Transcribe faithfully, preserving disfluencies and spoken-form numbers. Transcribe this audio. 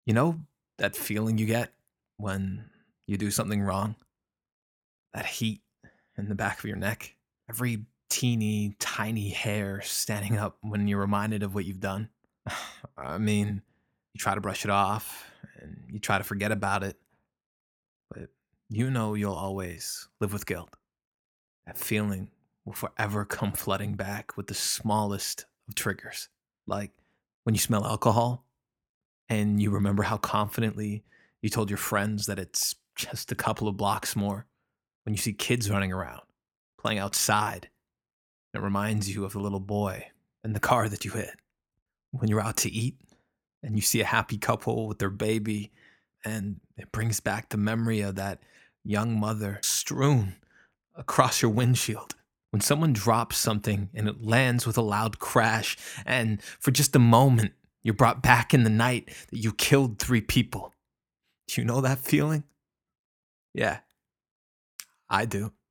You know that feeling you get when you do something wrong? That heat in the back of your neck? Every teeny, tiny hair standing up when you're reminded of what you've done? I mean, you try to brush it off and you try to forget about it, but you know you'll always live with guilt. That feeling will forever come flooding back with the smallest of triggers. Like when you smell alcohol and you remember how confidently you told your friends that it's just a couple of blocks more. When you see kids running around, playing outside, it reminds you of the little boy and the car that you hit. When you're out to eat and you see a happy couple with their baby, and it brings back the memory of that young mother strewn across your windshield. When someone drops something and it lands with a loud crash, and for just a moment, you're brought back in the night that you killed three people. Do you know that feeling? Yeah, I do.